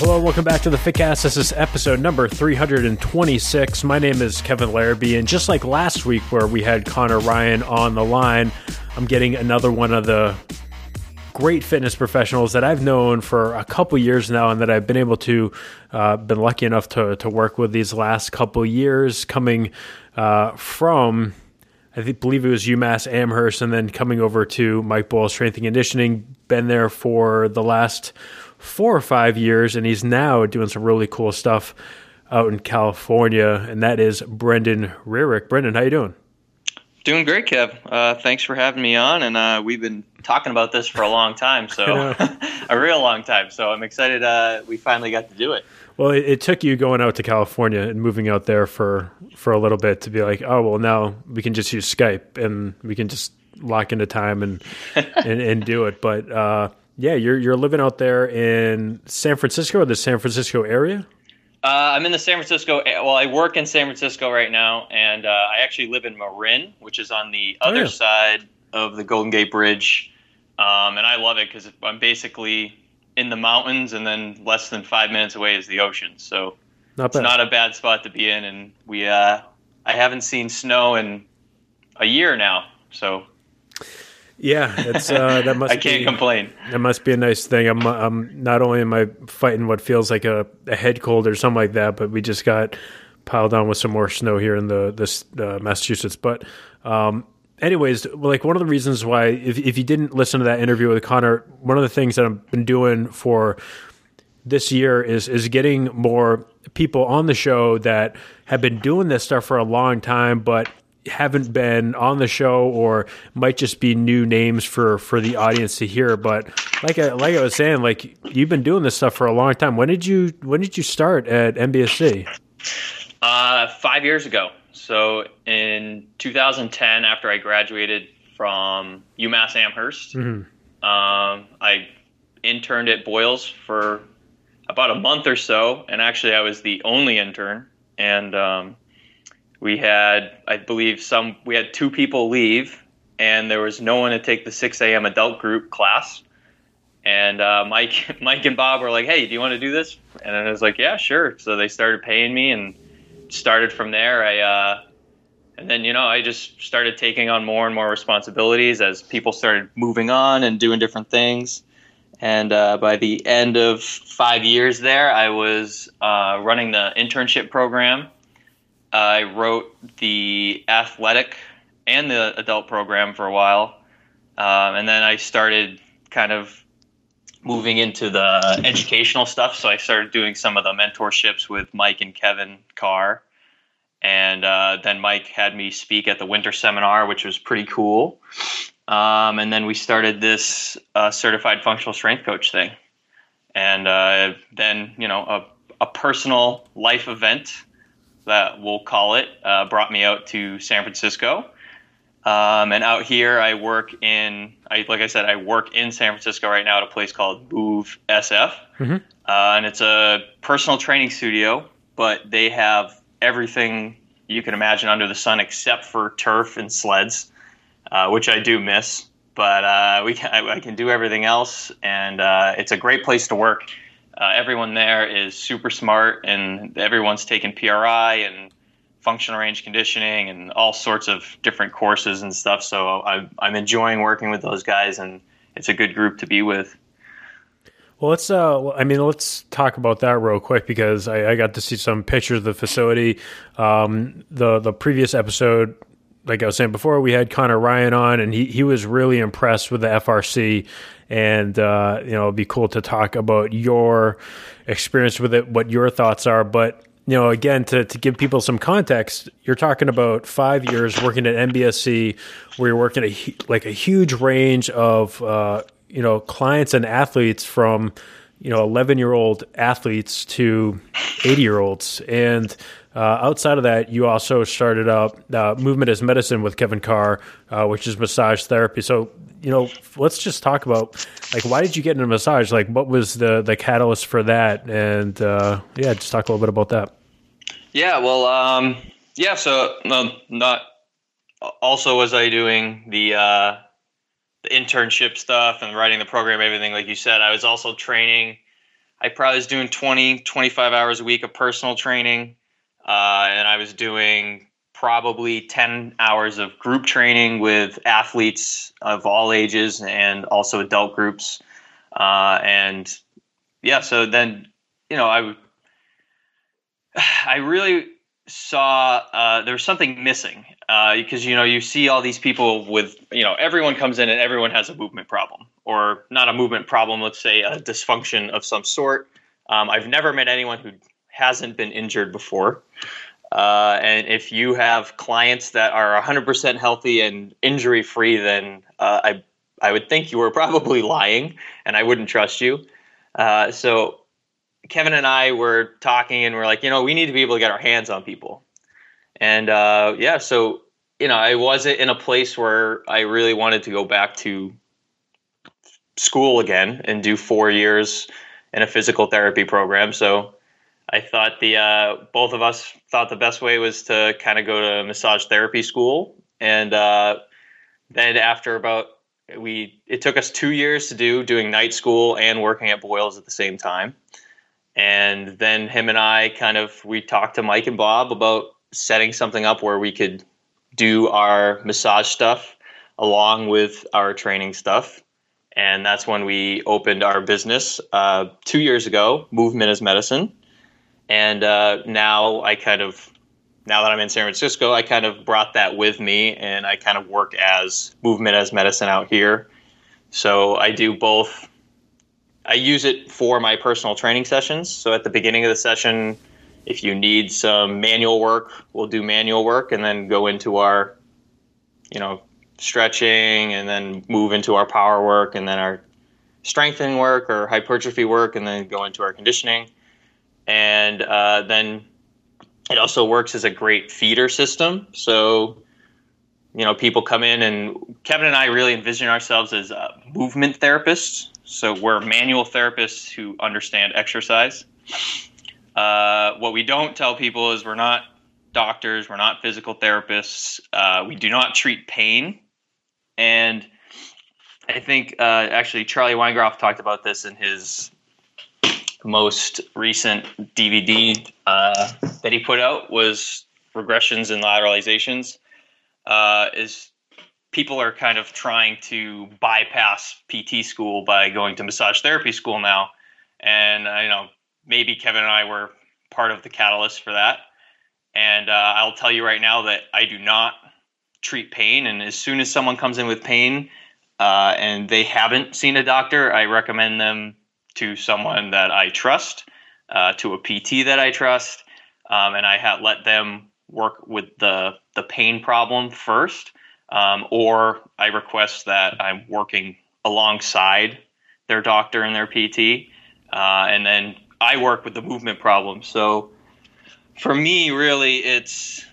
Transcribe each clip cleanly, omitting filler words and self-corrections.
Hello, welcome back to the Fitcast. This is episode number 326. My name is Kevin Larrabee, and just like last week where we had Connor Ryan on the line, I'm getting another one of the great fitness professionals that I've known for a couple years now and that I've been able to, been lucky enough to work with these last couple years, coming from, believe it was UMass Amherst, and then coming over to Mike Boyle Strength and Conditioning, been there for the last 4 or 5 years, and he's now doing some really cool stuff out in California, and that is Brendan Rearick. Brendan, how you doing? Doing great, Kev. Thanks for having me on, and we've been talking about this for a long time, so a real long time. So I'm excited we finally got to do it. Well, it took you going out to California and moving out there for a little bit to be like, oh, well, now we can just use Skype and we can just lock into time and do it. But yeah, you're living out there in San Francisco, or the San Francisco area? I'm in the San Francisco. Well, I work in San Francisco right now, and I actually live in Marin, which is on the other side of the Golden Gate Bridge. And I love it because I'm basically in the mountains, and then less than 5 minutes away is the ocean. So it's not a bad spot to be in. And I haven't seen snow in a year now, so. Yeah, it's that must. I can't complain. That must be a nice thing. I'm not only am I fighting what feels like a head cold or something like that, but we just got piled on with some more snow here in the Massachusetts. But anyways, like one of the reasons why, if you didn't listen to that interview with Connor, one of the things that I've been doing for this year is getting more people on the show that have been doing this stuff for a long time, but haven't been on the show, or might just be new names for the audience to hear. But like I was saying, like you've been doing this stuff for a long time. When did you start at MBSC? 5 years ago. So in 2010, after I graduated from UMass Amherst, I interned at Boyles for about a month or so, and actually I was the only intern, and we had, I believe, we had 2 people leave, and there was no one to take the 6 a.m. adult group class. And Mike and Bob were like, "Hey, do you want to do this?" And I was like, "Yeah, sure." So they started paying me, and started from there. And then I just started taking on more and more responsibilities as people started moving on and doing different things. And by the end of 5 years there, I was running the internship program. I wrote the athletic and the adult program for a while. And then I started kind of moving into the educational stuff. So I started doing some of the mentorships with Mike and Kevin Carr. And then Mike had me speak at the winter seminar, which was pretty cool. And then we started this certified functional strength coach thing. And then, a personal life event, that we'll call it, brought me out to San Francisco. And out here I work in San Francisco right now at a place called Move SF. And it's a personal training studio, but they have everything you can imagine under the sun except for turf and sleds, which I do miss. But I can do everything else, and it's a great place to work. Everyone there is super smart, and everyone's taking PRI and functional range conditioning and all sorts of different courses and stuff. So I'm enjoying working with those guys, and it's a good group to be with. Well, let's talk about that real quick, because I got to see some pictures of the facility. The previous episode, like I was saying before, we had Connor Ryan on, and he was really impressed with the FRC. And, it'd be cool to talk about your experience with it, what your thoughts are. But, again, to give people some context, you're talking about 5 years working at MBSC, where you're working a huge range of, clients and athletes, from, 11-year-old athletes to 80-year-olds. And outside of that, you also started up Movement as Medicine with Kevin Carr, which is massage therapy. So, let's just talk about, like, why did you get into massage? Like, what was the catalyst for that? And, just talk a little bit about that. Yeah, well, so not also was I doing the internship stuff and writing the program, everything like you said. I was also training I probably was doing 20, 25 hours a week of personal training. And I was doing probably 10 hours of group training with athletes of all ages and also adult groups. And yeah, so then, I really saw there was something missing because, you see all these people with, everyone comes in and everyone has a movement problem, or not a movement problem, let's say a dysfunction of some sort. I've never met anyone who hasn't been injured before. And if you have clients that are 100% healthy and injury-free, then I would think you were probably lying, and I wouldn't trust you. So Kevin and I were talking, and we're like, we need to be able to get our hands on people. And so, I wasn't in a place where I really wanted to go back to school again and do 4 years in a physical therapy program. So I thought both of us thought the best way was to kind of go to massage therapy school. And then after it took us 2 years to doing night school and working at Boyles at the same time. And then him and I we talked to Mike and Bob about setting something up where we could do our massage stuff along with our training stuff. And that's when we opened our business 2 years ago, Movement as Medicine. And now that I'm in San Francisco, I kind of brought that with me, and I kind of work as Movement as Medicine out here. So I do both. I use it for my personal training sessions. So at the beginning of the session, if you need some manual work, we'll do manual work and then go into our, stretching, and then move into our power work, and then our strengthening work or hypertrophy work, and then go into our conditioning. And then it also works as a great feeder system. So, people come in, and Kevin and I really envision ourselves as movement therapists. So we're manual therapists who understand exercise. What we don't tell people is we're not doctors. We're not physical therapists. We do not treat pain. And I think actually Charlie Weingroff talked about this in his most recent DVD that he put out, was regressions and lateralizations. Is people are kind of trying to bypass PT school by going to massage therapy school now. And maybe Kevin and I were part of the catalyst for that. And I'll tell you right now that I do not treat pain. And as soon as someone comes in with pain and they haven't seen a doctor, I recommend them to someone that I trust, to a PT that I trust. And I let them work with the pain problem first. Or I request that I'm working alongside their doctor and their PT. And then I work with the movement problem. So for me, really, it's,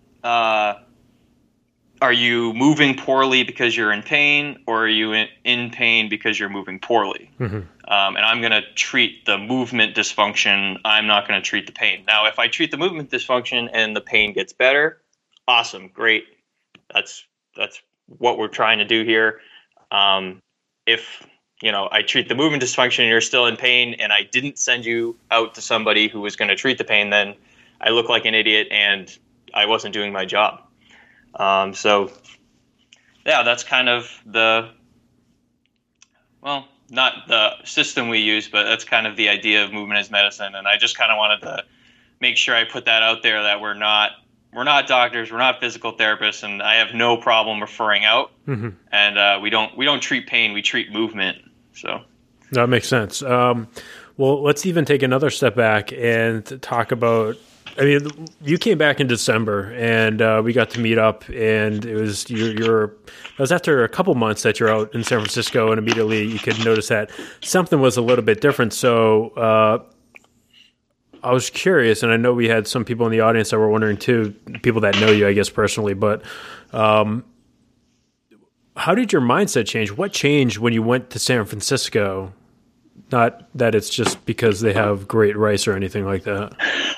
are you moving poorly because you're in pain, or are you in pain because you're moving poorly? Mm-hmm. And I'm going to treat the movement dysfunction. I'm not going to treat the pain. Now, if I treat the movement dysfunction and the pain gets better, awesome, great. That's what we're trying to do here. If I treat the movement dysfunction and you're still in pain, and I didn't send you out to somebody who was going to treat the pain, then I look like an idiot and I wasn't doing my job. So yeah, that's kind of not the system we use, but that's kind of the idea of Movement as Medicine. And I just kind of wanted to make sure I put that out there, that we're not doctors, we're not physical therapists, and I have no problem referring out. Mm-hmm. And we don't treat pain, we treat movement. So that makes sense. Well, let's even take another step back and talk about. I mean, you came back in December, and we got to meet up, and it was it was after a couple months that you're out in San Francisco, and immediately you could notice that something was a little bit different. So I was curious, and I know we had some people in the audience that were wondering too, people that know you, I guess, personally, but how did your mindset change? What changed when you went to San Francisco? Not that it's just because they have great rice or anything like that.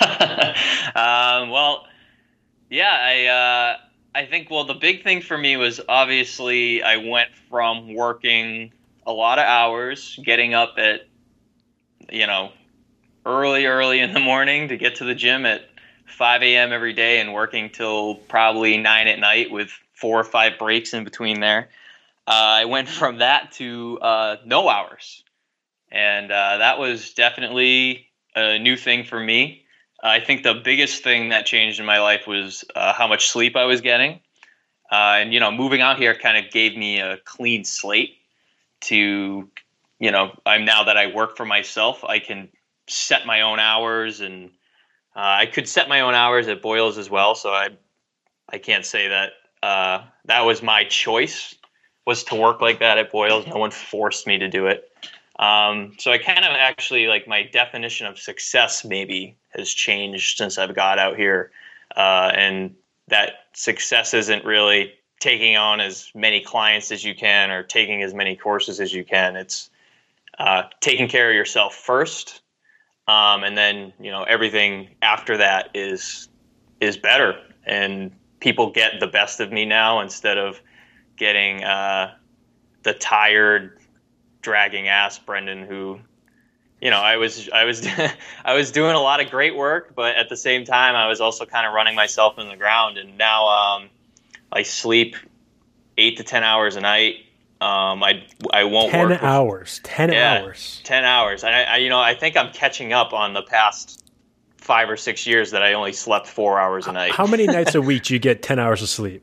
Well, yeah, I think, the big thing for me was obviously I went from working a lot of hours, getting up at you know, early in the morning to get to the gym at 5 a.m. every day and working till probably 9 at night with 4 or 5 breaks in between there. I went from that to no hours. And that was definitely a new thing for me. I think the biggest thing that changed in my life was how much sleep I was getting. And, moving out here kind of gave me a clean slate to, now that I work for myself, I can set my own hours, and I could set my own hours at Boyles as well. So I can't say that that was my choice, was to work like that at Boyles. No one forced me to do it. So I kind of actually, like, my definition of success maybe has changed since I've got out here. And that success isn't really taking on as many clients as you can or taking as many courses as you can. It's taking care of yourself first. And then, everything after that is better. And people get the best of me now instead of getting the tired, dragging ass Brendan, who, I was I was doing a lot of great work, but at the same time I was also kind of running myself in the ground. And now I sleep 8 to 10 hours a night. I won't 10 work hours. 10 hours. 10 hours. And I think I'm catching up on the past 5 or 6 years that I only slept 4 hours a night. How many nights a week do you get 10 hours of sleep?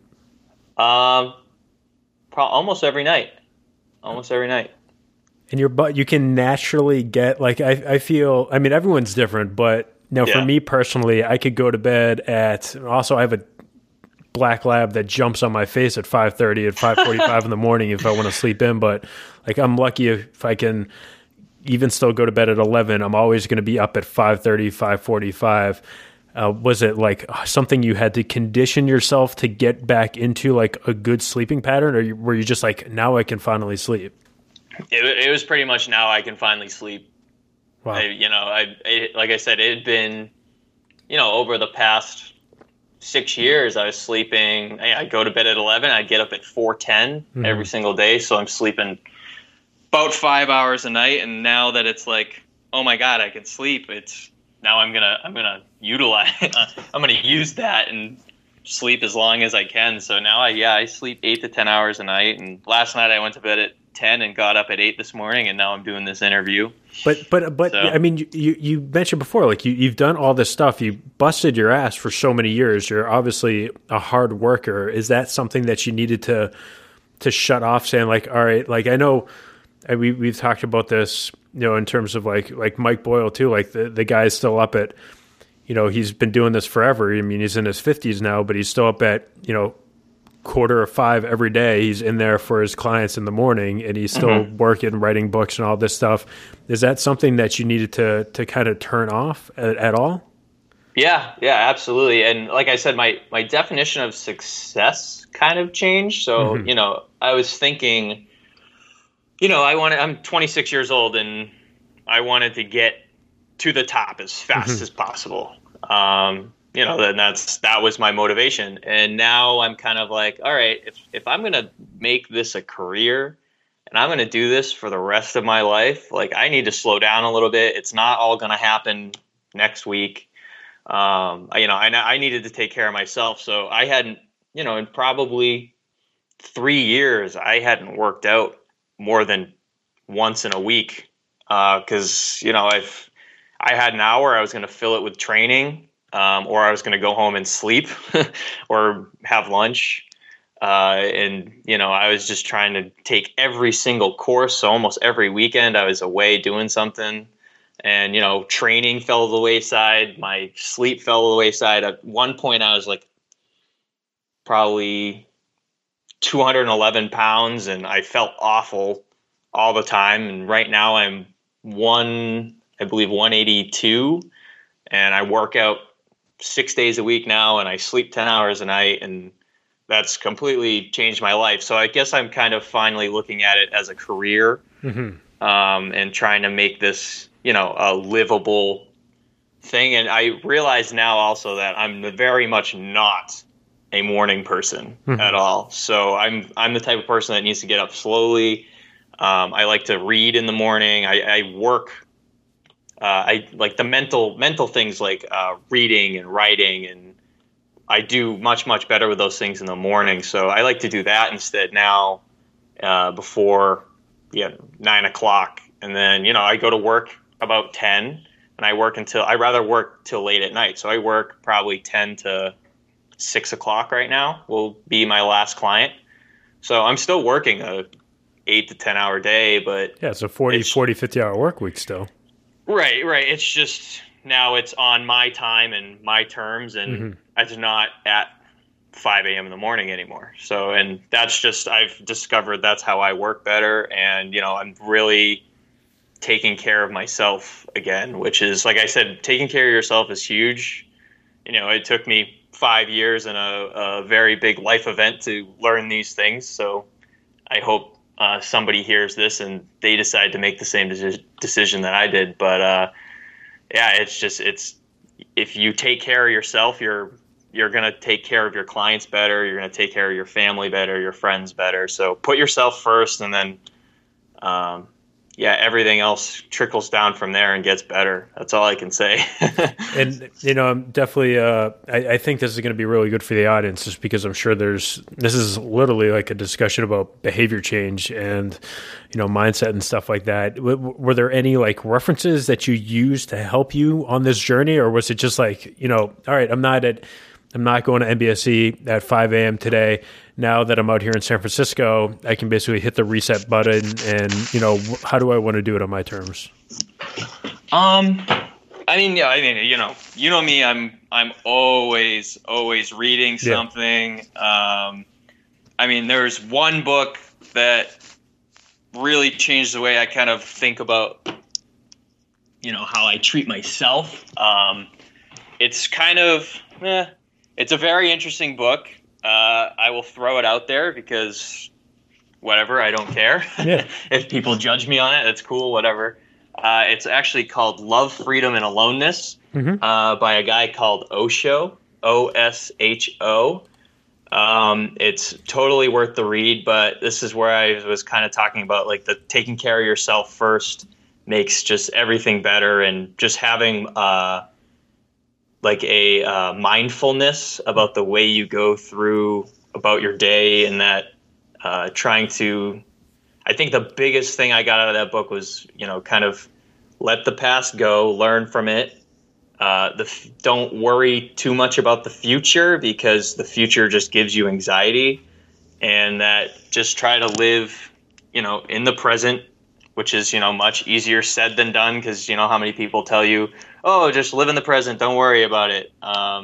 Almost every night. Almost every night. And you can naturally get, like, I feel, I mean, everyone's different, but for me personally, I could go to bed also I have a black lab that jumps on my face at 5:30 at 5:45 in the morning if I want to sleep in. But, like, I'm lucky if I can even still go to bed at 11. I'm always going to be up at 5:30, 5:45. Was it like something you had to condition yourself to get back into, like, a good sleeping pattern, or were you just like, now I can finally sleep? It was pretty much now I can finally sleep. Wow. Like I said, it had been, over the past 6 years, I was sleeping. I go to bed at 11. I get up at 4:10 every single day. So I'm sleeping about 5 hours a night. And now that it's like, oh my God, I can sleep. Now I'm gonna utilize. I'm gonna use that and sleep as long as I can. So now I sleep 8 to 10 hours a night. And last night I went to bed at 10 and got up at 8 this morning, and now I'm doing this interview. But so. I mean, you mentioned before, like, you've done all this stuff. You busted your ass for so many years. You're obviously a hard worker. Is that something that you needed to shut off, saying, like, all right, like, I know we've talked about this, in terms of like Mike Boyle too, like the guy's still up at, he's been doing this forever. I mean, he's in his 50s now, but he's still up at, 4:45 every day. He's in there for his clients in the morning, and he's still working, writing books and all this stuff. Is that something that you needed to kind of turn off at all? Yeah, absolutely. And like I said, my definition of success kind of changed. So, I was thinking, I'm 26 years old, and I wanted to get to the top as fast as possible. Then that was my motivation. And now I'm kind of like, all right, if I'm going to make this a career and I'm going to do this for the rest of my life, like, I need to slow down a little bit. It's not all going to happen next week. I needed to take care of myself. So I hadn't, in probably 3 years, I hadn't worked out more than once in a week. Cause I had an hour, I was going to fill it with training. Or I was going to go home and sleep or have lunch. I was just trying to take every single course. So almost every weekend I was away doing something, and, training fell to the wayside. My sleep fell to the wayside. At one point I was like probably 211 pounds, and I felt awful all the time. And right now I'm 182, and I work out 6 days a week now, and I sleep 10 hours a night, and that's completely changed my life. So I guess I'm kind of finally looking at it as a career, and trying to make this, a livable thing. And I realize now also that I'm very much not a morning person at all. So I'm the type of person that needs to get up slowly. I like to read in the morning. I work I like the mental things like reading and writing, and I do much better with those things in the morning. So I like to do that instead now before 9 o'clock, and then I go to work about 10, and I rather work till late at night. So I work probably 10 to 6 o'clock right now will be my last client. So I'm still working a 8 to 10 hour day, but yeah, it's a 40, 50 hour work week still. Right. It's just now it's on my time and my terms, and it's not at 5 a.m. in the morning anymore. So, and that's just, I've discovered that's how I work better. And, I'm really taking care of myself again, which is, like I said, taking care of yourself is huge. It took me 5 years and a very big life event to learn these things. So I hope somebody hears this and they decide to make the same decision that I did. But it's if you take care of yourself, you're going to take care of your clients better. You're going to take care of your family better, your friends better. So put yourself first, and then everything else trickles down from there and gets better. That's all I can say. And, I'm definitely, I think this is going to be really good for the audience, just because I'm sure this is literally like a discussion about behavior change and, mindset and stuff like that. Were there any like references that you used to help you on this journey? Or was it just like, all right, I'm not going to MBSE at 5 a.m. today. Now that I'm out here in San Francisco, I can basically hit the reset button and, how do I want to do it on my terms? You know me, I'm always reading something. There's one book that really changed the way I kind of think about, how I treat myself. It's kind of, it's a very interesting book. I will throw it out there because whatever, I don't care. Yeah. If people judge me on it, that's cool, whatever. It's actually called Love, Freedom, and Aloneness by a guy called Osho, Osho. It's totally worth the read, but this is where I was kind of talking about like the taking care of yourself first makes just everything better, and just having mindfulness about the way you go through about your day, and that I think the biggest thing I got out of that book was, kind of let the past go, learn from it. Don't worry too much about the future, because the future just gives you anxiety, and that just try to live, in the present, which is, much easier said than done, because how many people tell you, oh, just live in the present, don't worry about it.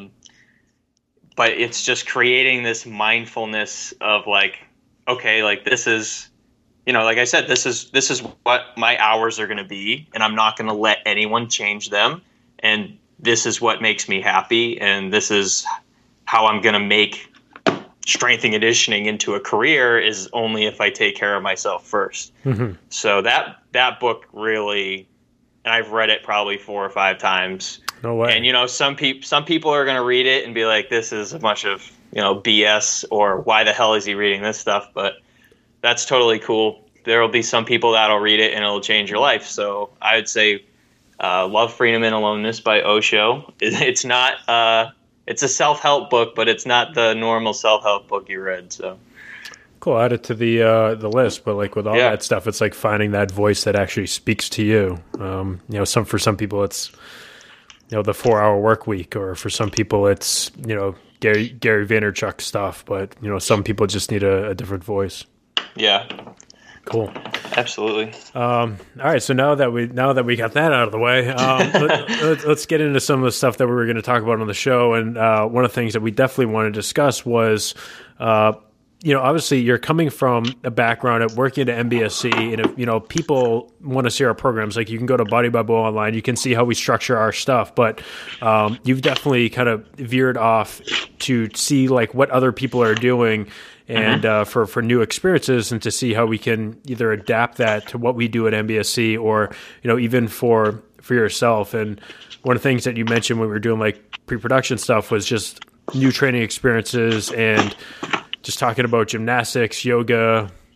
But it's just creating this mindfulness of like, okay, like this is, like I said, this is what my hours are going to be, and I'm not going to let anyone change them. And this is what makes me happy, and this is how I'm going to make strength and conditioning into a career, is only if I take care of myself first. Mm-hmm. So that book really, and I've read it probably 4 or 5 times. No way. And some people are going to read it and be like, this is a bunch of BS, or why the hell is he reading this stuff? But that's totally cool. There will be some people that'll read it and it'll change your life. So I would say Love, Freedom, and Aloneness by Osho. It's not it's a self-help book, but it's not the normal self-help book you read. So cool. Add it to the list. But like with all that stuff, it's like finding that voice that actually speaks to you. For some people it's the 4-hour work week, or for some people it's Gary Vaynerchuk stuff. But some people just need a different voice. Yeah. Cool. Absolutely. All right. So now that we got that out of the way, let's get into some of the stuff that we were going to talk about on the show. And one of the things that we definitely want to discuss was, obviously you're coming from a background at working at MBSC, and if people want to see our programs, like you can go to Body by Bo online, you can see how we structure our stuff. But you've definitely kind of veered off to see like what other people are doing. And for new experiences, and to see how we can either adapt that to what we do at MBSC, or even for yourself. And one of the things that you mentioned when we were doing like pre-production stuff was just new training experiences, and just talking about gymnastics, yoga,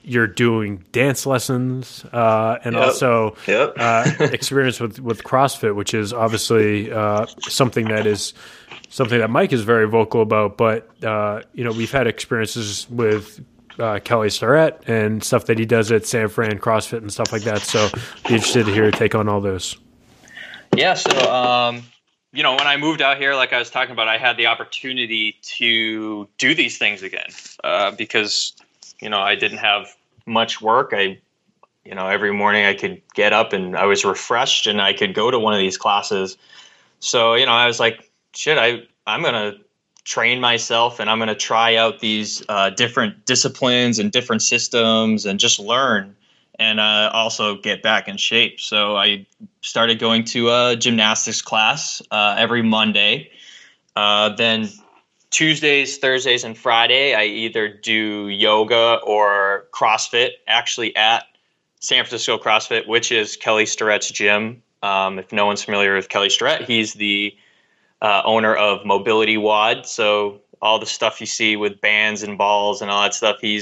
you're doing dance lessons and also experience with CrossFit, which is obviously something that Mike is very vocal about. But we've had experiences with Kelly Starrett and stuff that he does at San Fran CrossFit and stuff like that. So be interested to hear your take on all those. Yeah. So, when I moved out here, like I was talking about, I had the opportunity to do these things again because, I didn't have much work. Every morning I could get up and I was refreshed and I could go to one of these classes. So, I was like, shit, I'm going to train myself and I'm going to try out these different disciplines and different systems and just learn and also get back in shape. So I started going to a gymnastics class every Monday. Then Tuesdays, Thursdays, and Friday, I either do yoga or CrossFit, actually at San Francisco CrossFit, which is Kelly Starrett's gym. If no one's familiar with Kelly Starrett, he's the owner of Mobility WOD. So all the stuff you see with bands and balls and all that stuff, he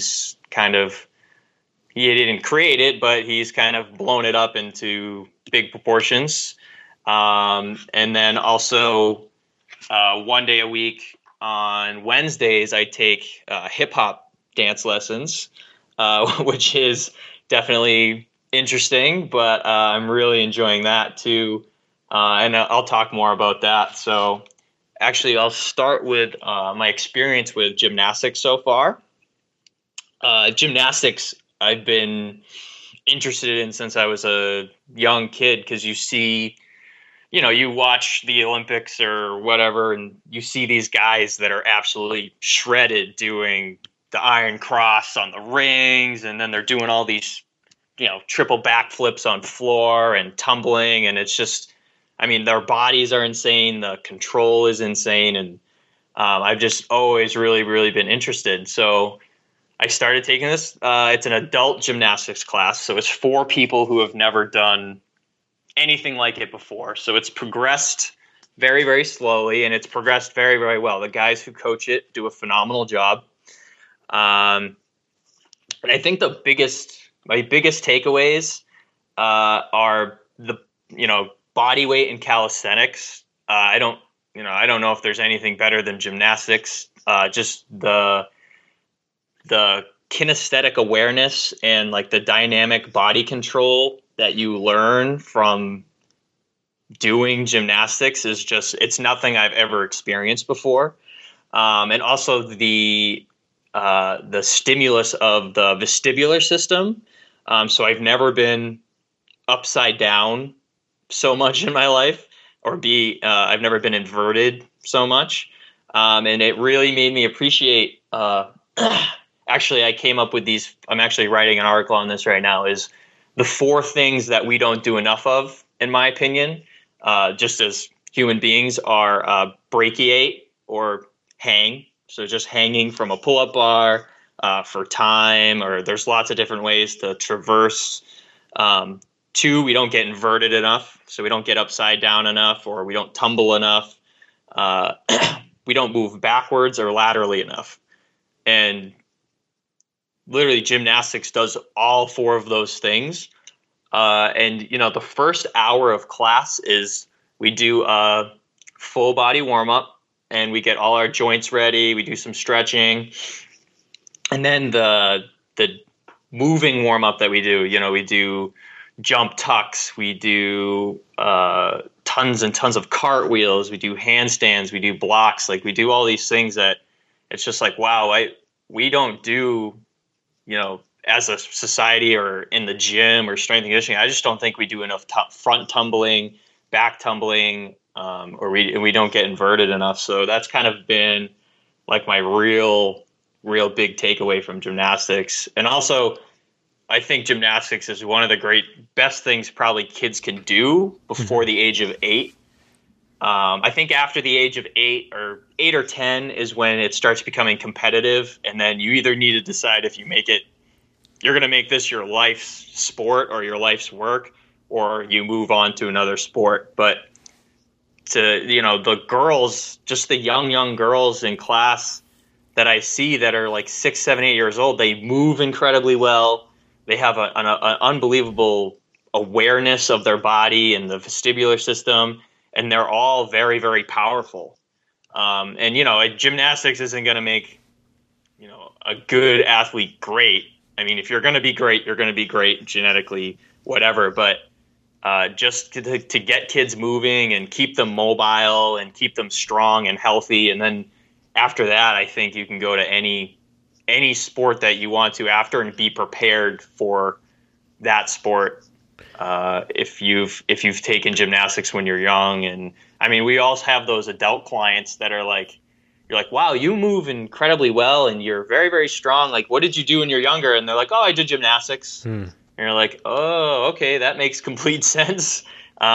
didn't create it, but he's kind of blown it up into big proportions. And then also 1 day a week on Wednesdays, I take hip hop dance lessons, which is definitely interesting, but I'm really enjoying that too. And I'll talk more about that. So actually, I'll start with my experience with gymnastics so far. Gymnastics, I've been interested in since I was a young kid because you see, you watch the Olympics or whatever, and you see these guys that are absolutely shredded doing the iron cross on the rings, and then they're doing all these, triple backflips on floor and tumbling, and it's just, their bodies are insane, the control is insane, and I've just always really, really been interested. So I started taking this. It's an adult gymnastics class, so it's for people who have never done anything like it before. So it's progressed very, very slowly, and it's progressed very, very well. The guys who coach it do a phenomenal job. And I think my biggest takeaways are the body weight and calisthenics. I don't know if there's anything better than gymnastics. Just the kinesthetic awareness and like the dynamic body control that you learn from doing gymnastics is just, it's nothing I've ever experienced before. And also the stimulus of the vestibular system. So I've never been upside down so much in my life, or I've never been inverted so much. And it really made me appreciate, actually, I came up with these, I'm actually writing an article on this right now, is the 4 things that we don't do enough of, in my opinion, just as human beings, are brachiate or hang. So just hanging from a pull-up bar for time, or there's lots of different ways to traverse. 2, we don't get inverted enough. So we don't get upside down enough, or we don't tumble enough. We don't move backwards or laterally enough. And literally gymnastics does all 4 of those things. And the first hour of class is we do a full body warm up and we get all our joints ready. We do some stretching. And then the moving warm up that we do, we do jump tucks. We do tons and tons of cartwheels. We do handstands. We do blocks. Like, we do all these things that it's just like, wow, we don't do, as a society or in the gym or strength and conditioning, I just don't think we do enough front tumbling, back tumbling, or we don't get inverted enough. So that's kind of been like my real big takeaway from gymnastics. And also, I think gymnastics is one of the best things probably kids can do before the age of 8. I think after the age of 8 or 10 is when it starts becoming competitive, and then you either need to decide if you're going to make this your life's sport or your life's work, or you move on to another sport. But the girls, just the young girls in class, that I see that are like 6, 7, 8 years old, they move incredibly well. They have an unbelievable awareness of their body and the vestibular system, and they're all very, very powerful. And, gymnastics isn't going to make, a good athlete great. I mean, if you're going to be great, you're going to be great genetically, whatever. But just to get kids moving and keep them mobile and keep them strong and healthy. And then after that, I think you can go to any sport that you want to after and be prepared for that sport. If you've taken gymnastics when you're young. And I mean, we also have those adult clients that are like, you're like, wow, you move incredibly well and you're very, very strong. Like, what did you do when you're younger? And they're like, oh, I did gymnastics. And you're like, oh, okay, that makes complete sense.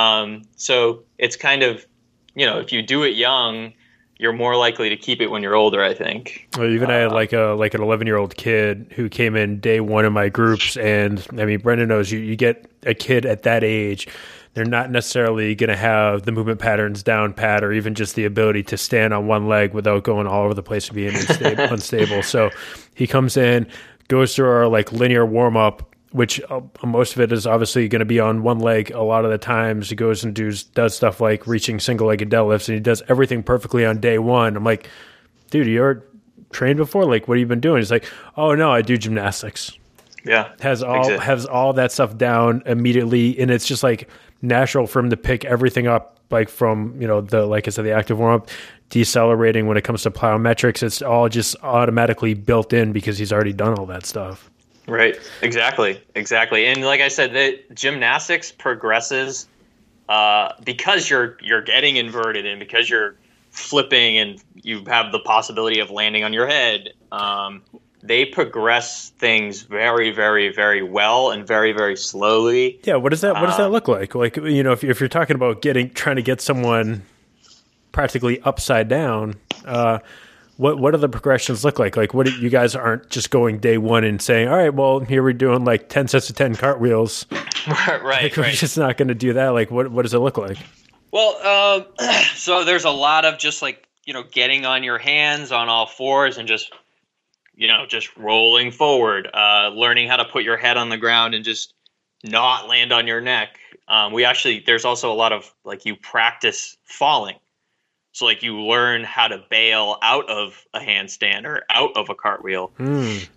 So it's kind of, if you do it young, you're more likely to keep it when you're older, I think. Well, even I had like an 11-year-old kid who came in day one in my groups, and I mean, Brendan knows you get a kid at that age, they're not necessarily going to have the movement patterns down pat, or even just the ability to stand on one leg without going all over the place and being unstable. So he comes in, goes through our like linear warm up, which most of it is obviously going to be on one leg. A lot of the times he goes and does stuff like reaching single-legged deadlifts, and he does everything perfectly on day one. I'm like, dude, you're trained before? Like, what have you been doing? He's like, oh, no, I do gymnastics. Yeah. Has all that stuff down immediately, and it's just like natural for him to pick everything up, like from, like I said, the active warm-up, decelerating when it comes to plyometrics. It's all just automatically built in because he's already done all that stuff. Right. Exactly. And like I said, the gymnastics progresses because you're getting inverted and because you're flipping and you have the possibility of landing on your head. They progress things very, very, very well and very, very slowly. Yeah. What does that look like? Like, if you're talking about trying to get someone practically upside down, What do the progressions look like? Like, you guys aren't just going day one and saying, all right, well, here we're doing like 10 sets of 10 cartwheels. Right. We're just not going to do that. Like, what does it look like? Well, so there's a lot of just like, getting on your hands on all fours and just, just rolling forward, learning how to put your head on the ground and just not land on your neck. There's also a lot of like you practice falling. So like you learn how to bail out of a handstand or out of a cartwheel. Is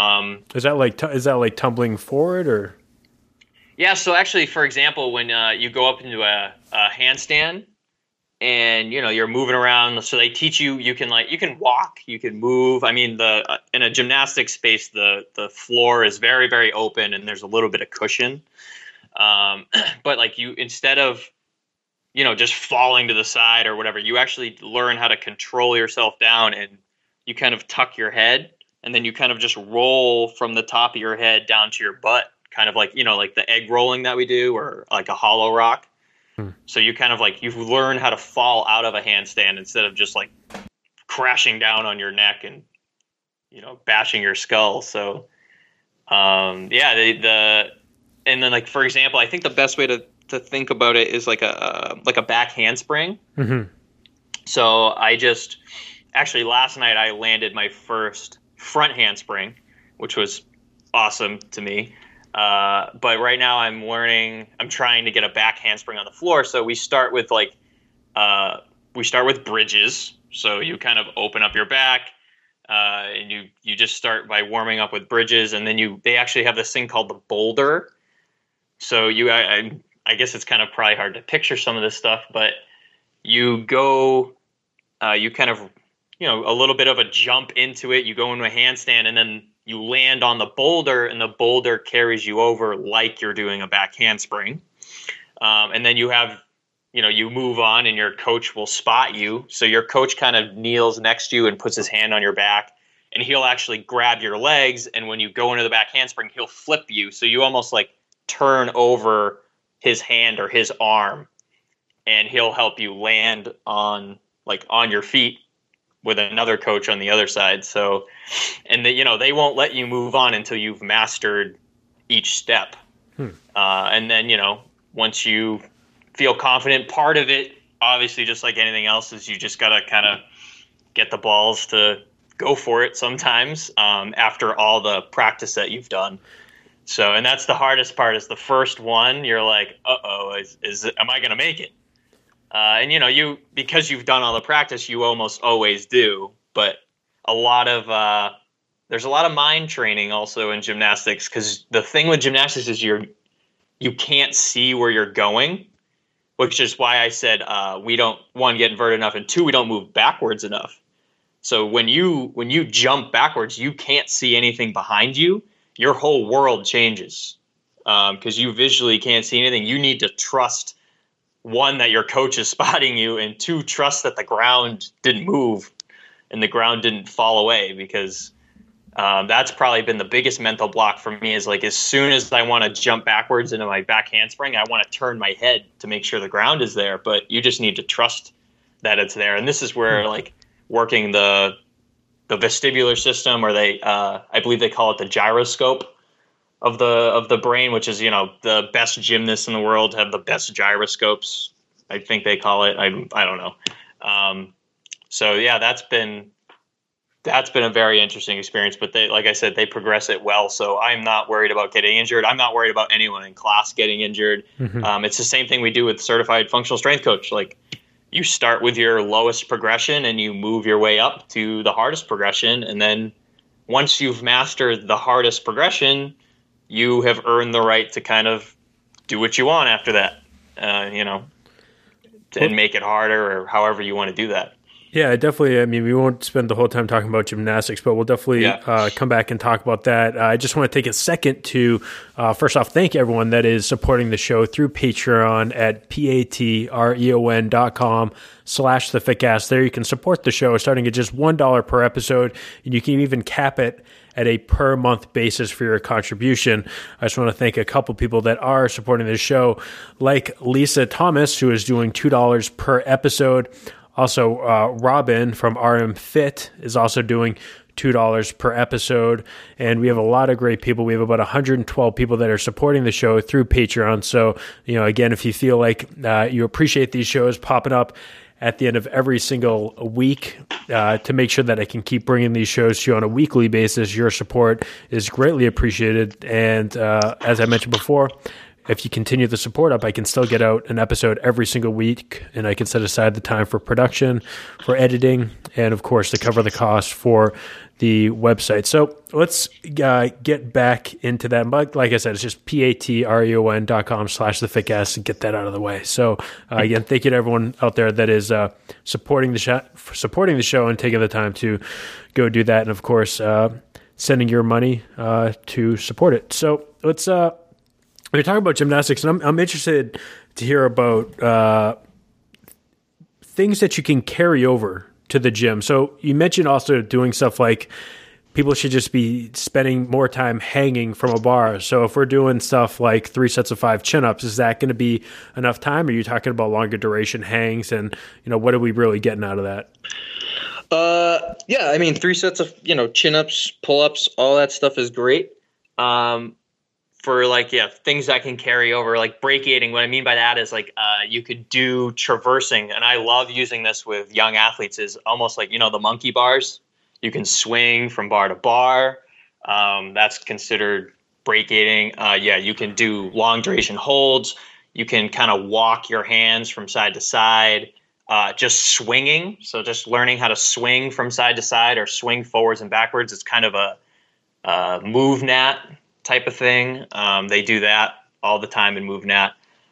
that like tumbling forward or? Yeah. So actually, for example, when you go up into a handstand and you're moving around, so they teach you can walk, you can move. I mean, in a gymnastics space, the floor is very, very open and there's a little bit of cushion. But like instead of just falling to the side or whatever, you actually learn how to control yourself down and you kind of tuck your head and then you kind of just roll from the top of your head down to your butt, kind of like, like the egg rolling that we do or like a hollow rock. So you kind of like, you learn how to fall out of a handstand instead of just like crashing down on your neck and, bashing your skull. So, and then like, for example, I think the best way to think about it is like a back handspring. Mm-hmm. So last night I landed my first front handspring, which was awesome to me. But right now I'm trying to get a back handspring on the floor. So we start with bridges. So you kind of open up your back, and you just start by warming up with bridges. And then they actually have this thing called the boulder. So I guess it's kind of probably hard to picture some of this stuff, but you go, you kind of, a little bit of a jump into it. You go into a handstand and then you land on the boulder and the boulder carries you over like you're doing a back handspring. And then you have, you move on and your coach will spot you. So your coach kind of kneels next to you and puts his hand on your back and he'll actually grab your legs. And when you go into the back handspring, he'll flip you. So you almost like turn over his hand or his arm and he'll help you land on your feet with another coach on the other side. So, and they won't let you move on until you've mastered each step. And then, once you feel confident, part of it, obviously, just like anything else, is you just got to kind of get the balls to go for it sometimes after all the practice that you've done. So, and that's the hardest part is the first one. You're like, uh-oh, am I going to make it? And, because you've done all the practice, you almost always do. But there's a lot of mind training also in gymnastics, because the thing with gymnastics is you can't see where you're going, which is why I said we don't, one, get inverted enough, and two, we don't move backwards enough. So when you jump backwards, you can't see anything behind you. Your whole world changes because you visually can't see anything. You need to trust, one, that your coach is spotting you, and two, trust that the ground didn't move and the ground didn't fall away, because that's probably been the biggest mental block for me is like as soon as I want to jump backwards into my back handspring, I want to turn my head to make sure the ground is there, but you just need to trust that it's there. And this is where like working the vestibular system, or I believe they call it the gyroscope of the brain, which is, the best gymnasts in the world have the best gyroscopes. I think they call it. I don't know. So yeah, that's been a very interesting experience, but like I said, they progress it well. So I'm not worried about getting injured. I'm not worried about anyone in class getting injured. Mm-hmm. It's the same thing we do with certified functional strength coach. Like, you start with your lowest progression and you move your way up to the hardest progression. And then once you've mastered the hardest progression, you have earned the right to kind of do what you want after that, and make it harder or however you want to do that. Yeah, definitely. I mean, we won't spend the whole time talking about gymnastics, but we'll definitely come back and talk about that. I just want to take a second to, first off, thank everyone that is supporting the show through Patreon at patreon.com/thefitcast. There you can support the show starting at just $1 per episode, and you can even cap it at a per month basis for your contribution. I just want to thank a couple people that are supporting this show, like Lisa Thomas, who is doing $2 per episode. Also, Robin from RM Fit is also doing $2 per episode. And we have a lot of great people. We have about 112 people that are supporting the show through Patreon. So, again, if you feel like you appreciate these shows popping up at the end of every single week to make sure that I can keep bringing these shows to you on a weekly basis, your support is greatly appreciated. And as I mentioned before, if you continue the support up, I can still get out an episode every single week, and I can set aside the time for production, for editing, and of course to cover the cost for the website. So let's get back into that. But like I said, it's just patreon.com/thefitcast and get that out of the way. So again, thank you to everyone out there that is supporting the show and taking the time to go do that. And of course, sending your money to support it. So let's, we're talking about gymnastics, and I'm interested to hear about things that you can carry over to the gym. So you mentioned also doing stuff like people should just be spending more time hanging from a bar. So if we're doing stuff like 3 sets of 5 chin-ups, is that going to be enough time? Or are you talking about longer duration hangs? And, what are we really getting out of that? Yeah, I mean, 3 sets of, chin-ups, pull-ups, all that stuff is great. For things that can carry over, like brachiating. What I mean by that is you could do traversing, and I love using this with young athletes, is almost like, the monkey bars. You can swing from bar to bar. That's considered brachiating. You can do long duration holds. You can kind of walk your hands from side to side, just swinging. So just learning how to swing from side to side or swing forwards and backwards. It's kind of a MoveNat type of thing. They do that all the time in MoveNat.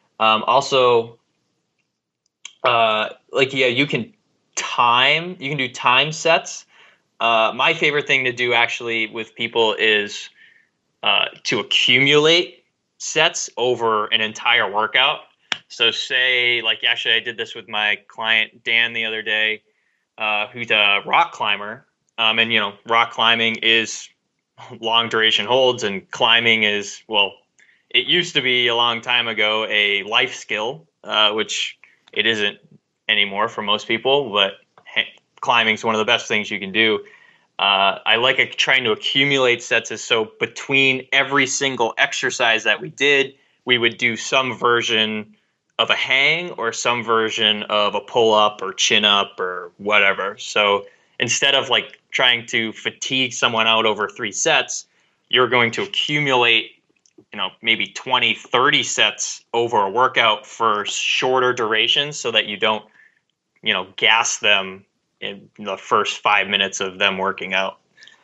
You can do time sets. My favorite thing to do actually with people is to accumulate sets over an entire workout. So say, I did this with my client Dan the other day, who's a rock climber. Rock climbing is long duration holds, and climbing is, it used to be a long time ago a life skill, which it isn't anymore for most people, but climbing is one of the best things you can do. I like trying to accumulate sets, so between every single exercise that we did, we would do some version of a hang or some version of a pull up or chin up or whatever. So instead of like trying to fatigue someone out over 3 sets, you're going to accumulate, maybe 20, 30 sets over a workout for shorter durations so that you don't, gas them in the first 5 minutes of them working out.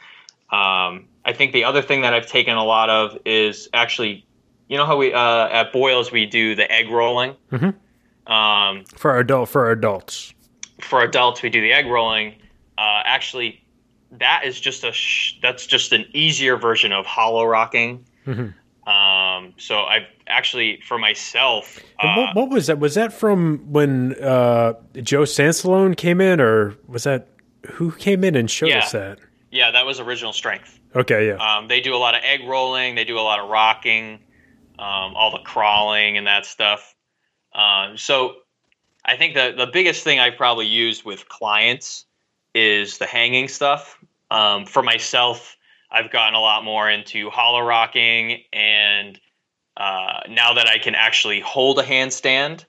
I think the other thing that I've taken a lot of is actually, how we at Boyles we do the egg rolling. Mm-hmm. For adults. For adults, we do the egg rolling. Actually, that is just that's just an easier version of hollow rocking. Mm-hmm. So I've actually, for myself, what was that? Was that from when Joe Sansalone came in, or was that who came in and showed us that? Yeah, that was Original Strength. Okay, yeah. They do a lot of egg rolling. They do a lot of rocking, all the crawling and that stuff. So I think the biggest thing I've probably used with clients is the hanging stuff. For myself, I've gotten a lot more into hollow rocking, and now that I can actually hold a handstand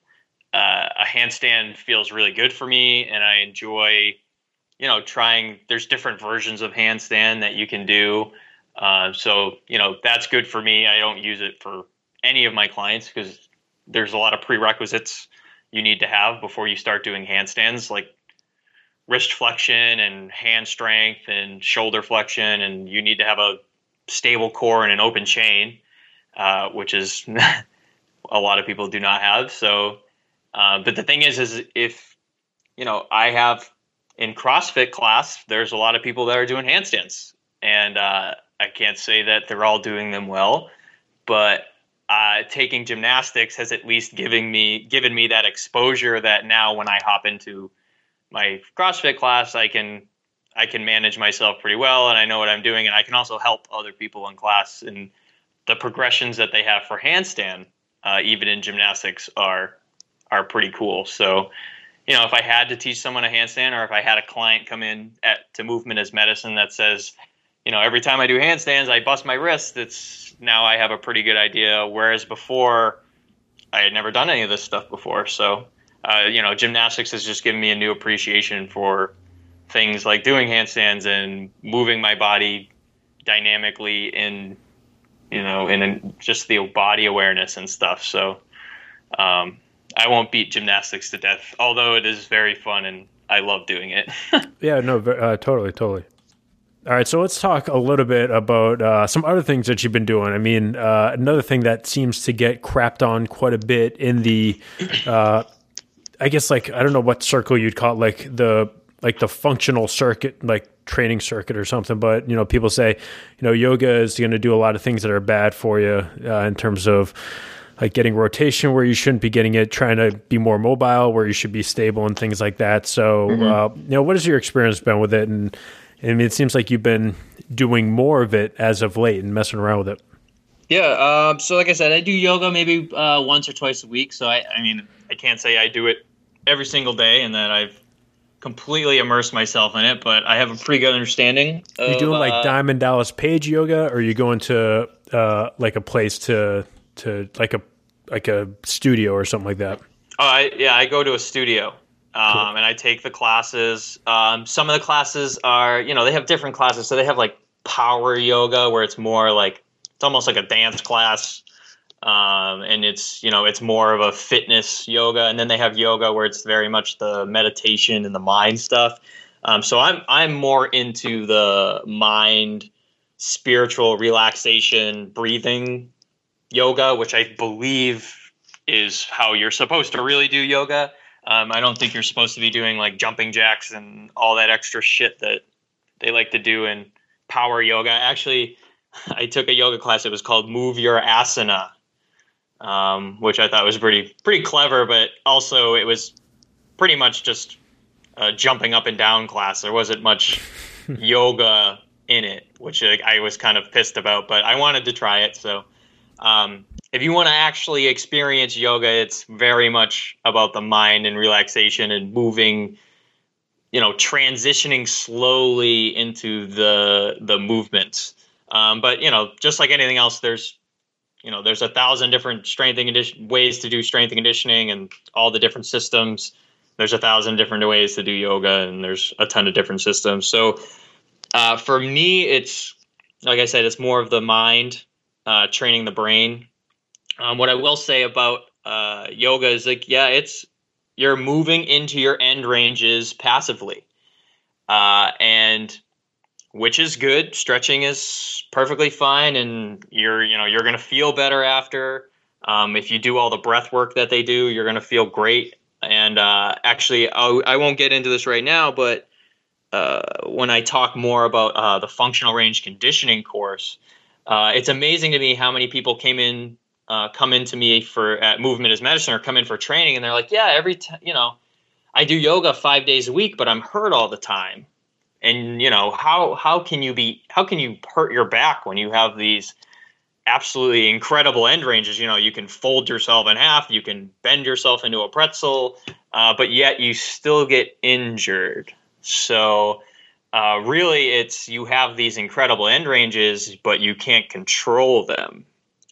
feels really good for me, and I enjoy trying. There's different versions of handstand that you can do. So, that's good for me. I don't use it for any of my clients because there's a lot of prerequisites you need to have before you start doing handstands, like wrist flexion and hand strength and shoulder flexion. And you need to have a stable core and an open chain, which is a lot of people do not have. So, but the thing is if, I have, in CrossFit class, there's a lot of people that are doing handstands, and I can't say that they're all doing them well, but taking gymnastics has at least given me that exposure that now when I hop into my CrossFit class, I can manage myself pretty well, and I know what I'm doing, and I can also help other people in class. And the progressions that they have for handstand, even in gymnastics, are pretty cool. So, if I had to teach someone a handstand, or if I had a client come in to Movement as Medicine that says, every time I do handstands, I bust my wrist, now I have a pretty good idea. Whereas before, I had never done any of this stuff before. So, gymnastics has just given me a new appreciation for things like doing handstands and moving my body dynamically in just the body awareness and stuff. So, I won't beat gymnastics to death, although it is very fun and I love doing it. Yeah, no, totally. All right, so let's talk a little bit about some other things that you've been doing. I mean, another thing that seems to get crapped on quite a bit in the, I guess, I don't know what circle you'd call it, the functional circuit, like training circuit or something. But, people say, yoga is going to do a lot of things that are bad for you in terms of like getting rotation where you shouldn't be getting it, trying to be more mobile where you should be stable and things like that. So, what has your experience been with it? And I mean, it seems like you've been doing more of it as of late and messing around with it. Yeah. So like I said, I do yoga maybe once or twice a week. So I can't say I do it every single day and that I've completely immersed myself in it, but I have a pretty good understanding. Are you doing like Diamond Dallas Page yoga, or are you going to like a place to like a studio or something like that? I go to a studio. Cool. And I take the classes. Some of the classes are, they have different classes. So they have like power yoga where it's more like, it's almost like a dance class. And it's more of a fitness yoga. And then they have yoga where it's very much the meditation and the mind stuff. So I'm more into the mind, spiritual relaxation, breathing yoga, which I believe is how you're supposed to really do yoga. I don't think you're supposed to be doing like jumping jacks and all that extra shit that they like to do in power yoga. Actually, I took a yoga class. It was called Move Your Asana, which I thought was pretty clever, but also it was pretty much just a jumping up and down class. There wasn't much yoga in it, which I was kind of pissed about, but I wanted to try it. So if you want to actually experience yoga, it's very much about the mind and relaxation and moving, transitioning slowly into the movements. But, just like anything else, there's 1,000 different strength and ways to do strength and conditioning and all the different systems there's 1,000 different ways to do yoga, and there's a ton of different systems. So for me, it's, like I said, it's more of the mind, training the brain. What I will say about yoga is like, you're moving into your end ranges passively, and which is good. Stretching is perfectly fine, and you're going to feel better after. If you do all the breath work that they do, you're going to feel great. And actually, I won't get into this right now, but when I talk more about the functional range conditioning course, it's amazing to me how many people come into me at Movement is Medicine, or come in for training, and they're like, yeah, I do yoga 5 days a week, but I'm hurt all the time. And how can you hurt your back when you have these absolutely incredible end ranges? You can fold yourself in half, you can bend yourself into a pretzel, but yet you still get injured. So really, it's, you have these incredible end ranges, but you can't control them.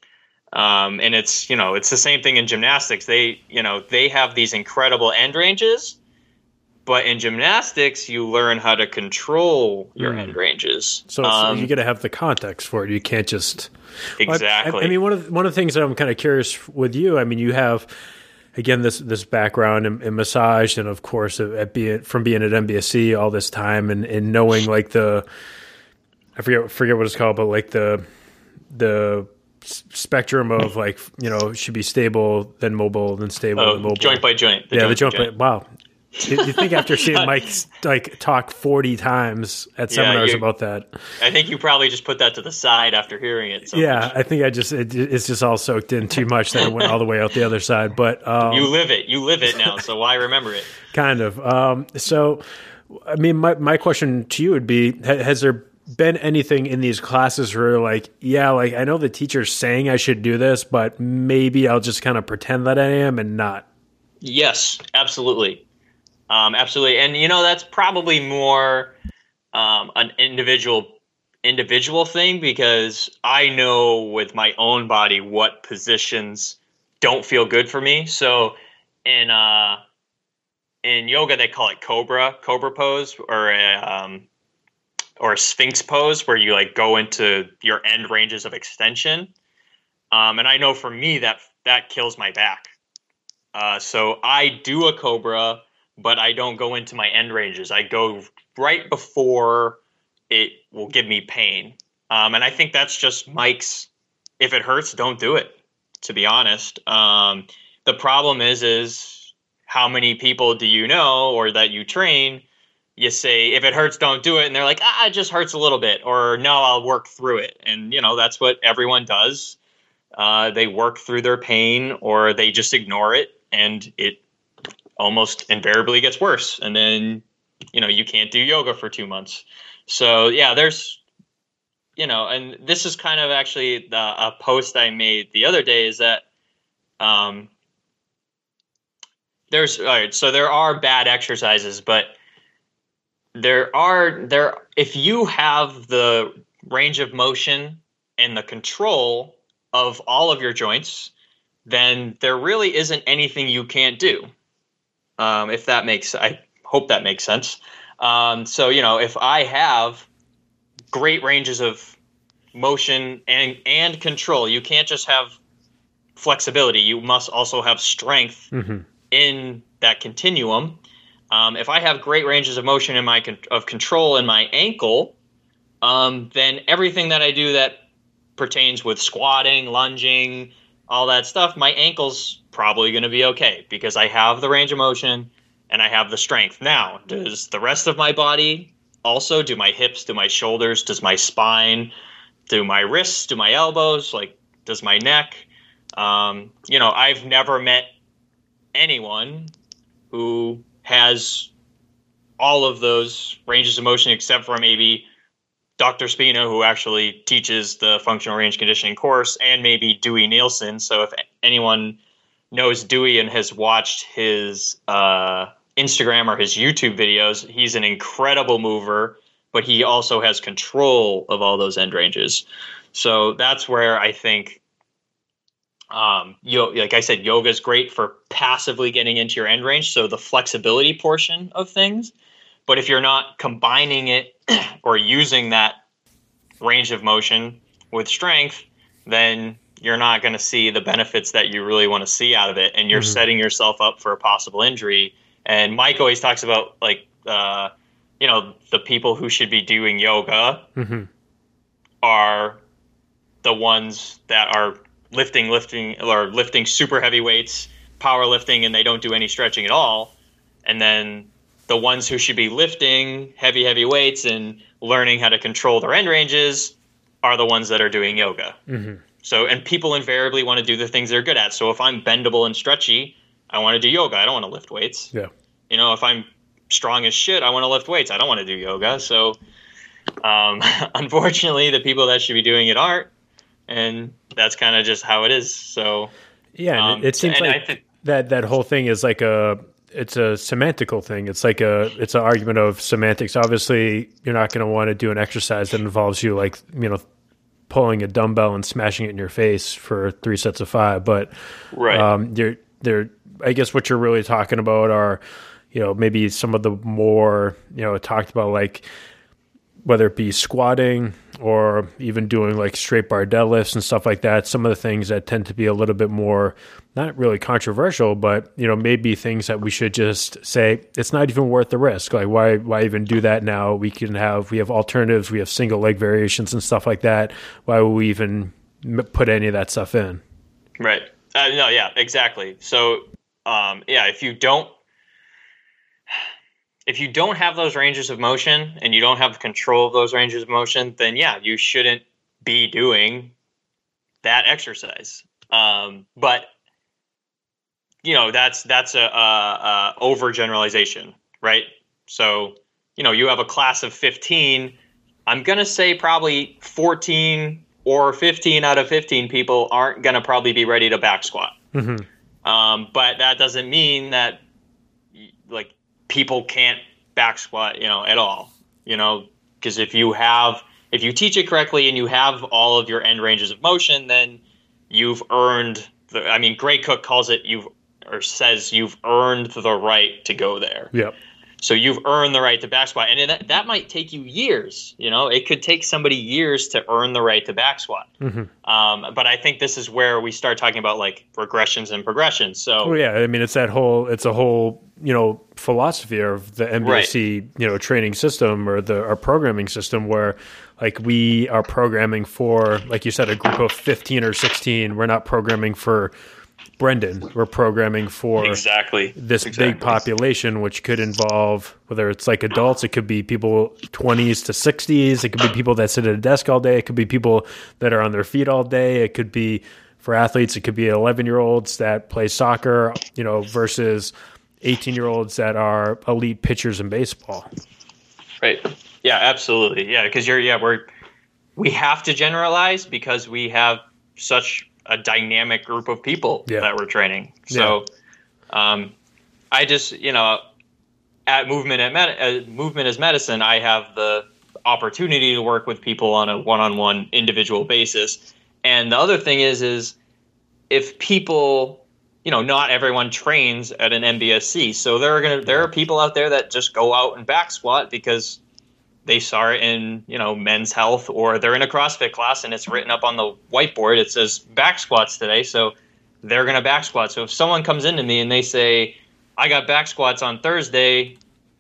And it's the same thing in gymnastics. They have these incredible end ranges, but in gymnastics, you learn how to control your end ranges. So you got to have the context for it. You can't just exactly. I mean, one of the things that I'm kind of curious with you. I mean, you have, again, this background in massage, and of course, from being at MBSC all this time, and knowing like I forget what it's called, but like the spectrum of like, should be stable, then mobile, then stable, then mobile, joint by joint. The joint by. Wow. You think after seeing Mike like talk 40 times at seminars about that, I think you probably just put that to the side after hearing it. I think it's just all soaked in too much that it went all the way out the other side. But you live it now, so why remember it? Kind of. So, I mean, my question to you would be: has there been anything in these classes where like, I know the teacher's saying I should do this, but maybe I'll just kind of pretend that I am and not? Yes, absolutely. Absolutely. And, that's probably more an individual thing, because I know with my own body what positions don't feel good for me. So in yoga, they call it cobra pose, or a sphinx pose, where you like go into your end ranges of extension. And I know for me that kills my back. So I do a cobra, but I don't go into my end ranges. I go right before it will give me pain. And I think that's just Mike's, if it hurts, don't do it, to be honest. The problem is how many people do you know, or that you train, you say, if it hurts, don't do it. And they're like, it just hurts a little bit, or no, I'll work through it. And, that's what everyone does. They work through their pain, or they just ignore it, and it almost invariably gets worse. And then, you can't do yoga for 2 months. So there's, and this is kind of actually a post I made the other day, is that so there are bad exercises, but if you have the range of motion and the control of all of your joints, then there really isn't anything you can't do. I hope that makes sense. So, if I have great ranges of motion and control, you can't just have flexibility. You must also have strength in that continuum. If I have great ranges of motion of control in my ankle, then everything that I do that pertains with squatting, lunging, all that stuff, my ankle's probably going to be okay, because I have the range of motion and I have the strength. Now, does the rest of my body also? Do my hips, do my shoulders, does my spine, do my wrists, do my elbows, like does my neck? I've never met anyone who has all of those ranges of motion, except for maybe Dr. Spina, who actually teaches the functional range conditioning course, and maybe Dewey Nielsen. So if anyone knows Dewey and has watched his Instagram or his YouTube videos, he's an incredible mover, but he also has control of all those end ranges. So that's where I think Like I said, yoga is great for passively getting into your end range, so the flexibility portion of things. But if you're not combining it or using that range of motion with strength, then you're not going to see the benefits that you really want to see out of it, and you're setting yourself up for a possible injury. And Mike always talks about like the people who should be doing yoga are the ones that are lifting super heavy weights, powerlifting, and they don't do any stretching at all. And then the ones who should be lifting heavy weights and learning how to control their end ranges are the ones that are doing yoga. So, and people invariably want to do the things they're good at. So if I'm bendable and stretchy, I want to do yoga. I don't want to lift weights. Yeah. If I'm strong as shit, I want to lift weights. I don't want to do yoga. So, unfortunately, the people that should be doing it aren't. And that's kind of just how it is. So yeah, and it seems like that whole thing is like it's a semantical thing. It's like it's an argument of semantics. Obviously, you're not going to want to do an exercise that involves you pulling a dumbbell and smashing it in your face for 3 sets of 5. But I guess what you're really talking about are maybe some of the more talked about, like whether it be squatting or even doing like straight bar deadlifts and stuff like that, some of the things that tend to be a little bit more, not really controversial, but, maybe things that we should just say, it's not even worth the risk. Like why even do that now? We have alternatives. We have single leg variations and stuff like that. Why would we even put any of that stuff in? Right. No, yeah, exactly. So, if you don't have those ranges of motion and you don't have control of those ranges of motion, then you shouldn't be doing that exercise. But that's a overgeneralization, right? So, you have a class of 15. I'm going to say probably 14 or 15 out of 15 people aren't going to probably be ready to back squat. But that doesn't mean that like people can't back squat, at all, because if you teach it correctly and you have all of your end ranges of motion, then you've earned Gray Cook says you've earned the right to go there. Yep. So you've earned the right to back squat, and that might take you years. It could take somebody years to earn the right to back squat. But I think this is where we start talking about like regressions and progressions. So it's a whole philosophy of the MBSC training system or our programming system, where like we are programming for, like you said, a group of 15 or 16. We're not programming for Brendan. We're programming for this big population, which could involve, whether it's like adults, it could be people 20s to 60s. It could be people that sit at a desk all day. It could be people that are on their feet all day. It could be, for athletes, it could be 11-year-olds that play soccer, versus 18-year-olds that are elite pitchers in baseball. Right. Yeah, absolutely. Yeah, because we have to generalize because we have such a dynamic group of people that we're training. So, I just, at Movement as Medicine, I have the opportunity to work with people on a one-on-one individual basis. And the other thing is if people, not everyone trains at an MBSC. So there are people out there that just go out and back squat because they saw it in, Men's Health, or they're in a CrossFit class and it's written up on the whiteboard. It says back squats today. So they're going to back squat. So if someone comes into me and they say, I got back squats on Thursday,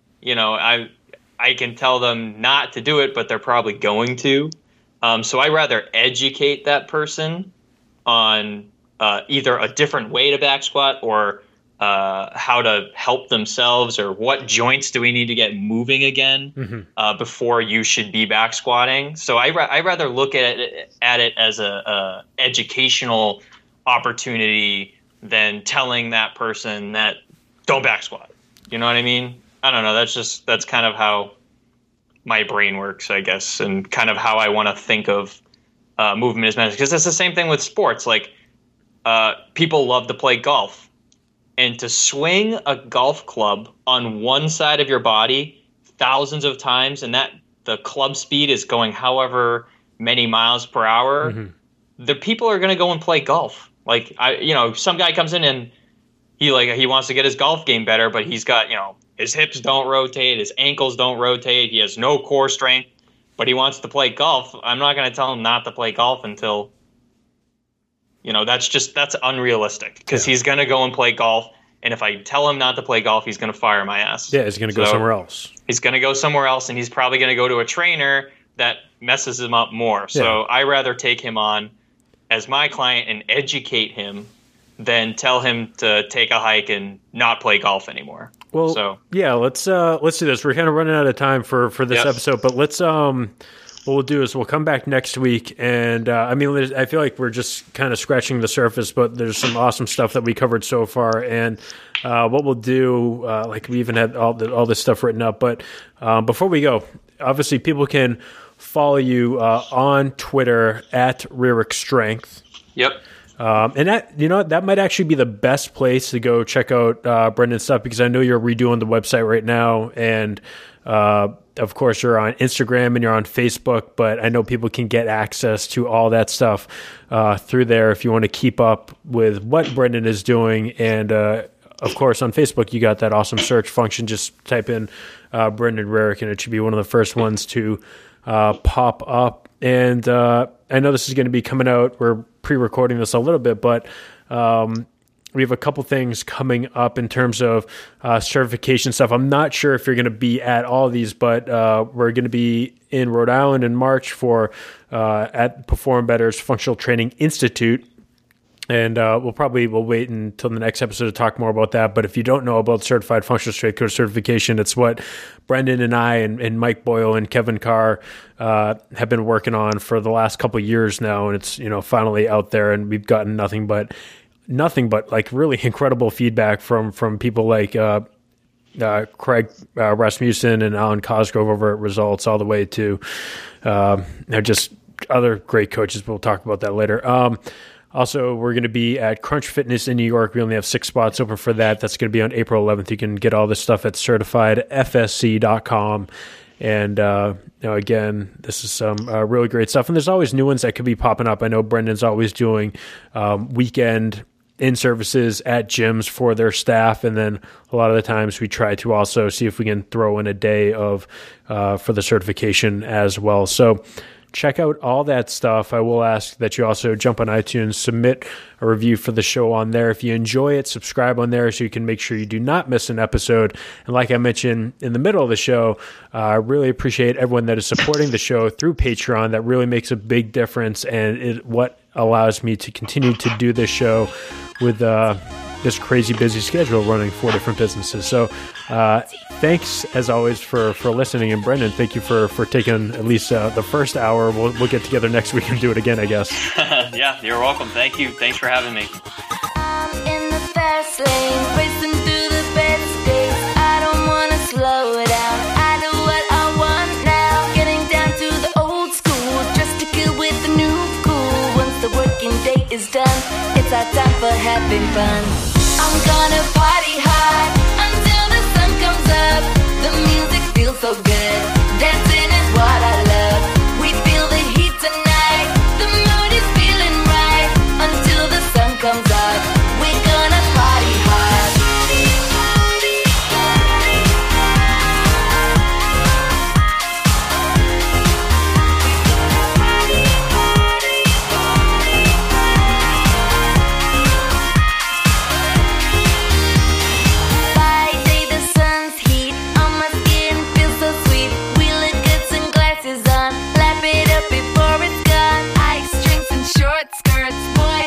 I can tell them not to do it, but they're probably going to. So I rather educate that person on either a different way to back squat or how to help themselves, or what joints do we need to get moving again before you should be back squatting. So I rather look at it as a educational opportunity than telling that person that don't back squat. You know what I mean? I don't know. That's kind of how my brain works, I guess, and kind of how I want to think of movement as medicine. Because it's the same thing with sports. Like people love to play golf. And to swing a golf club on one side of your body thousands of times, and that the club speed is going however many miles per hour, the people are going to go and play golf. Like, some guy comes in and he wants to get his golf game better, but he's got, his hips don't rotate, his ankles don't rotate, he has no core strength, but he wants to play golf. I'm not going to tell him not to play golf until, that's unrealistic, because he's going to go and play golf. And if I tell him not to play golf, he's going to fire my ass. Yeah, he's going to go somewhere else. He's going to go somewhere else, and he's probably going to go to a trainer that messes him up more. Yeah. So I rather take him on as my client and educate him than tell him to take a hike and not play golf anymore. Well, yeah, let's do this. We're kind of running out of time for this episode, but let's what we'll do is we'll come back next week, and I feel like we're just kind of scratching the surface, but there's some awesome stuff that we covered so far. And what we'll do, we even had all this stuff written up, but before we go, obviously people can follow you on Twitter at Rearick Strength. Yep. And that might actually be the best place to go check out Brendan's stuff, because I know you're redoing the website right now, and of course you're on Instagram and you're on Facebook, but I know people can get access to all that stuff through there if you want to keep up with what Brendan is doing. And of course on Facebook you got that awesome search function. Just type in Brendan Rearick and it should be one of the first ones to pop up. And I know this is going to be coming out. We're pre-recording this a little bit, but we have a couple things coming up in terms of certification stuff. I'm not sure if you're going to be at all of these, but we're going to be in Rhode Island in March for at Perform Better's Functional Training Institute. And we'll wait until the next episode to talk more about that. But if you don't know about Certified Functional Strength Coach certification, it's what Brendan and I and Mike Boyle and Kevin Carr have been working on for the last couple of years now. And it's, finally out there, and we've gotten nothing but like really incredible feedback from people like Craig Rasmussen and Alan Cosgrove over at Results, all the way to just other great coaches. We'll talk about that later. Also, we're going to be at Crunch Fitness in New York. We only have 6 spots open for that. That's going to be on April 11th. You can get all this stuff at certifiedfsc.com. And, again, this is some really great stuff. And there's always new ones that could be popping up. I know Brendan's always doing weekend in-services at gyms for their staff. And then a lot of the times we try to also see if we can throw in a day of for the certification as well. So check out all that stuff. I will ask that you also jump on iTunes, submit a review for the show on there. If you enjoy it, subscribe on there so you can make sure you do not miss an episode. And like I mentioned in the middle of the show, I really appreciate everyone that is supporting the show through Patreon. That really makes a big difference, and what allows me to continue to do this show with this crazy busy schedule, running 4 different businesses. So thanks as always for listening. And Brendan, thank you for taking at least the first hour. We'll get together next week and do it again, I guess. Yeah, you're welcome. Thank you. Thanks for having me. I'm in the fast lane, racing through the best days. I don't want to slow down. I know what I want now. Getting down to the old school, just to kill with the new cool. Once the working day is done, it's our time for having fun. I'm gonna party hard until the sun comes up. The music feels so good. Dancing is what I love. We feel the heat tonight. The mood is feeling right until the sun comes up. We're gonna party hard. By day the sun's heat on my skin feels so sweet. We look good, sunglasses on, lap it up before it's gone. Ice drinks and short skirts, boy